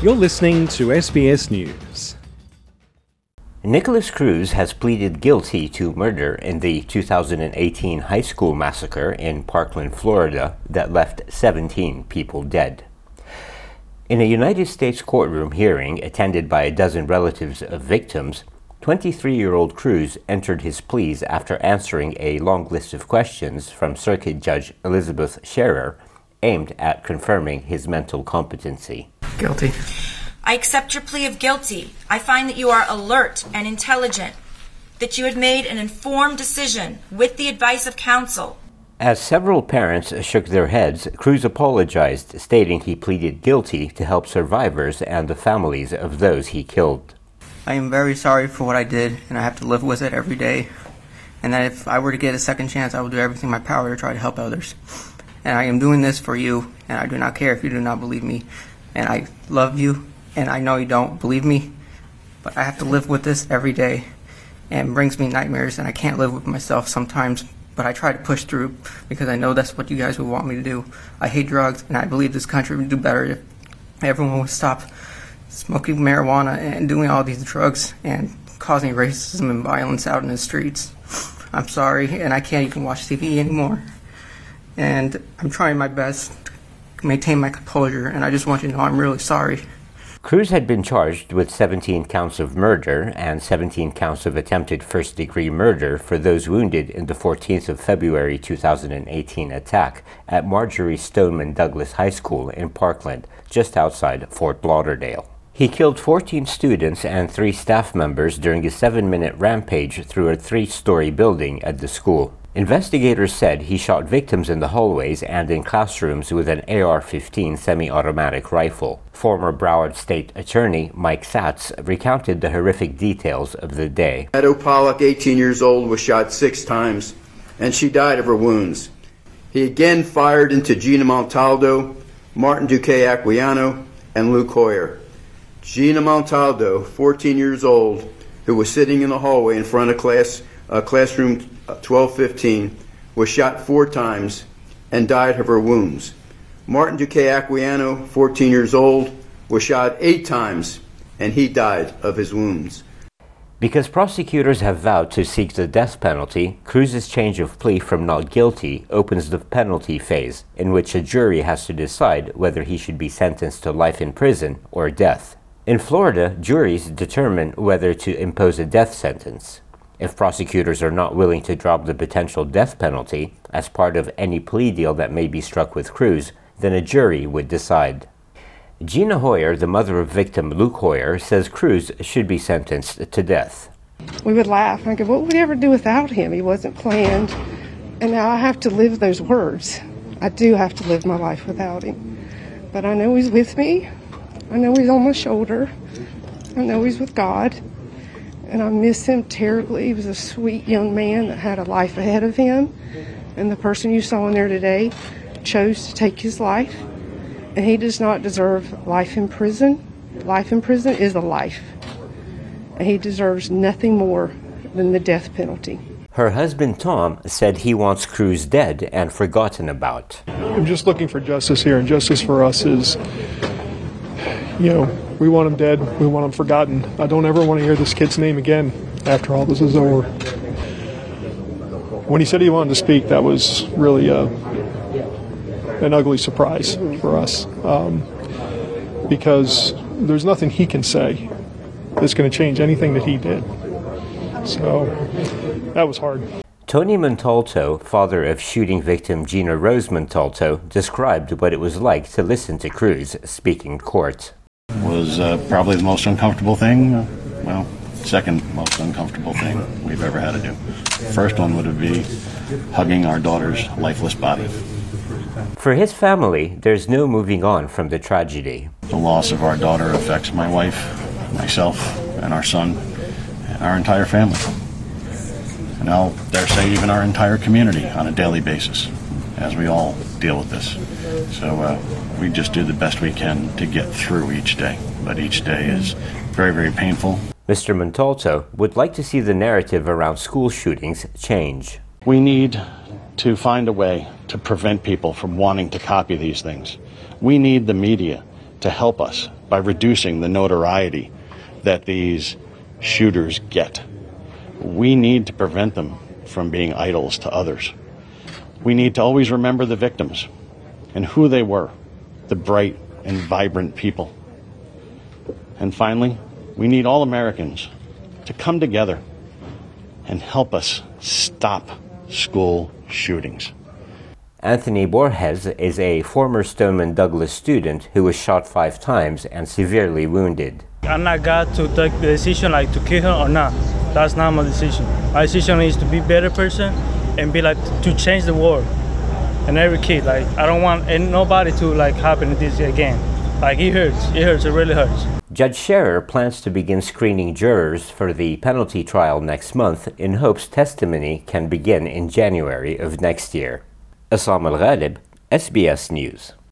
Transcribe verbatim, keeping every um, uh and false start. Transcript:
You're listening to S B S News. Nikolas Cruz has pleaded guilty to murder in the two thousand eighteen high school massacre in Parkland, Florida, that left seventeen people dead. In a United States courtroom hearing attended by a dozen relatives of victims, twenty-three-year-old Cruz entered his pleas after answering a long list of questions from Circuit Judge Elizabeth Scherer aimed at confirming his mental competency. Guilty. I accept your plea of guilty. I find that you are alert and intelligent, that you had made an informed decision with the advice of counsel. As several parents shook their heads, Cruz apologized, stating he pleaded guilty to help survivors and the families of those he killed. I am very sorry for what I did, and I have to live with it every day. And that if I were to get a second chance, I will do everything in my power to try to help others. And I am doing this for you, and I do not care if you do not believe me. And I love you, and I know you don't believe me, but I have to live with this every day. And it brings me nightmares, and I can't live with myself sometimes, but I try to push through because I know that's what you guys would want me to do. I hate drugs, and I believe this country would do better if everyone would stop smoking marijuana and doing all these drugs and causing racism and violence out in the streets. I'm sorry, and I can't even watch T V anymore. And I'm trying my best to maintain my composure, and I just want you to know I'm really sorry. Cruz had been charged with seventeen counts of murder and seventeen counts of attempted first-degree murder for those wounded in the fourteenth of February two thousand eighteen attack at Marjorie Stoneman Douglas High School in Parkland, just outside Fort Lauderdale. He killed fourteen students and three staff members during a seven-minute rampage through a three-story building at the school. Investigators said he shot victims in the hallways and in classrooms with an A R fifteen semi-automatic rifle. Former Broward State Attorney Mike Satz recounted the horrific details of the day. Meadow Pollock, eighteen years old, was shot six times, and she died of her wounds. He again fired into Gina Montaldo, Martin Duque Aquillano, and Luke Hoyer. Gina Montaldo, fourteen years old, who was sitting in the hallway in front of class, uh, classroom twelve fifteen, was shot four times and died of her wounds. Martin Duque Aquillano, fourteen years old, was shot eight times and he died of his wounds. Because prosecutors have vowed to seek the death penalty, Cruz's change of plea from not guilty opens the penalty phase, in which a jury has to decide whether he should be sentenced to life in prison or death. In Florida, juries determine whether to impose a death sentence. If prosecutors are not willing to drop the potential death penalty as part of any plea deal that may be struck with Cruz, then a jury would decide. Gina Hoyer, the mother of victim Luke Hoyer, says Cruz should be sentenced to death. We would laugh and go, what would we ever do without him? He wasn't planned. And now I have to live those words. I do have to live my life without him. But I know he's with me. I know he's on my shoulder. I know he's with God. And I miss him terribly. He was a sweet young man that had a life ahead of him. And the person you saw in there today chose to take his life. And he does not deserve life in prison. Life in prison is a life. And he deserves nothing more than the death penalty. Her husband Tom said he wants Cruz dead and forgotten about. I'm just looking for justice here, and justice for us is, you know, we want him dead, we want him forgotten. I don't ever want to hear this kid's name again after all this is over. When he said he wanted to speak, that was really a, an ugly surprise for us, um, because there's nothing he can say that's going to change anything that he did. So that was hard. Tony Montalto, father of shooting victim Gina Rose Montalto, described what it was like to listen to Cruz speak in court. Was uh, probably the most uncomfortable thing, uh, well, second most uncomfortable thing we've ever had to do. First one would be hugging our daughter's lifeless body. For his family, there's no moving on from the tragedy. The loss of our daughter affects my wife, myself, and our son, and our entire family. And I'll dare say even our entire community on a daily basis as we all deal with this. So uh, we just do the best we can to get through each day. But each day is very, very painful. Mister Montalto would like to see the narrative around school shootings change. We need to find a way to prevent people from wanting to copy these things. We need the media to help us by reducing the notoriety that these shooters get. We need to prevent them from being idols to others. We need to always remember the victims and who they were, the bright and vibrant people. And finally, we need all Americans to come together and help us stop school shootings. Anthony Borges is a former Stoneman Douglas student who was shot five times and severely wounded. I'm not God to take the decision like to kill her or not. That's not my decision. My decision is to be a better person and be like to change the world. And every kid, like I don't want and nobody to like happen this again. Like it hurts. It hurts. It really hurts. Judge Scherer plans to begin screening jurors for the penalty trial next month in hopes testimony can begin in January of next year. Assam Al-Ghalib, S B S News.